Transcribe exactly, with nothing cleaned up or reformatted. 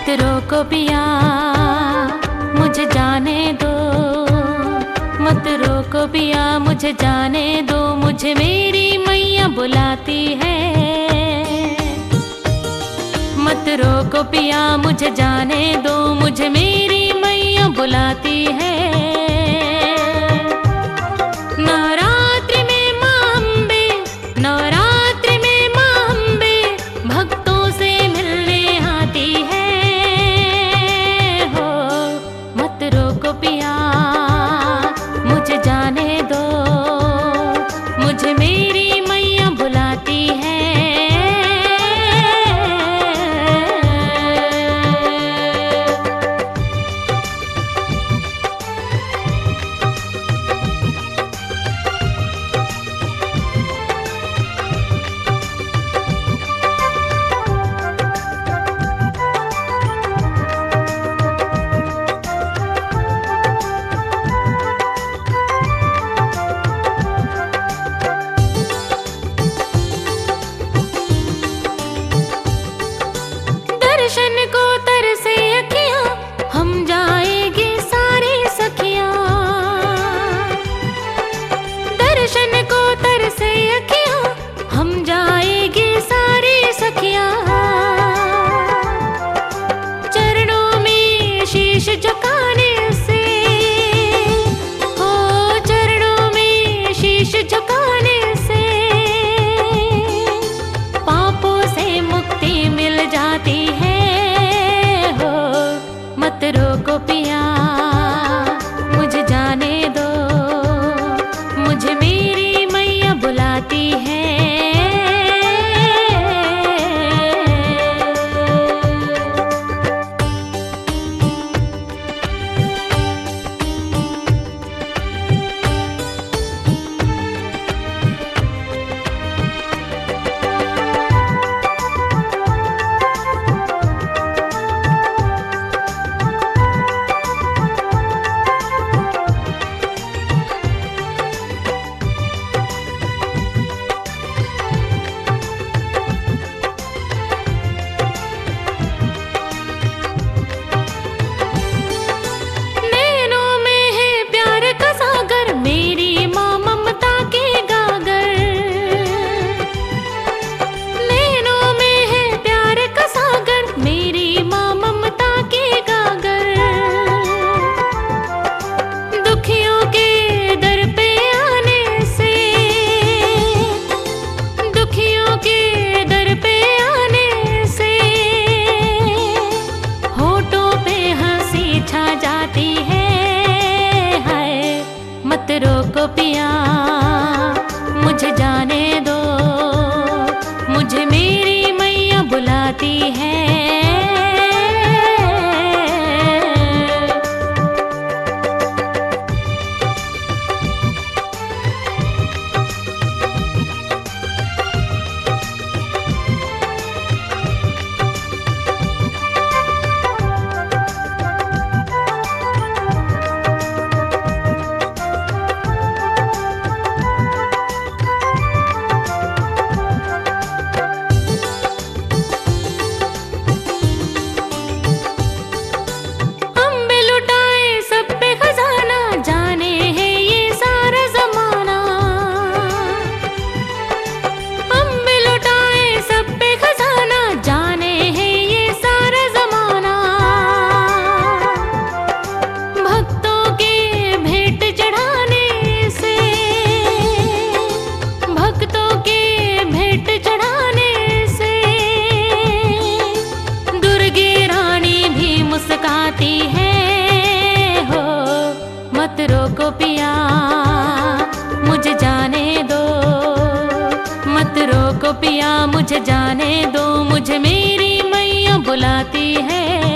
मत रोको पिया मुझे जाने दो, मत रोको पिया मुझे जाने दो, मुझे मेरी मैया बुलाती है। मत रोको पिया मुझे जाने दो, मुझे मेरी मैया बुलाती है। नवरात्रि में माँ अम्बे, नवरात्रि में माँ अम्बे भक्तों से मिलने आती है हो। मत रोको पिया मुझे जाने दो, मुझे मेरी मैया बुलाती है। दर्शन को तरसे अखियां, हम जाएंगे सारी सखियां। दर्शन को तरसे अखियां, हम जाएंगे सारी सखियां। चरणों में शीश झुकाने से हो, चरणों में शीश झुकाने से पापों से मुक्ति मिल जाती है। मत रोको पिया मुझे जाने दो, मुझे मेरी मैया बुलाती है। मत रोको पिया मुझे जाने दो, मुझे मेरी मैया बुलाती है। मुस्काती है हो। मत रोको पिया मुझे जाने दो, मत रोको पिया मुझे जाने दो, मुझे मेरी मैया बुलाती है।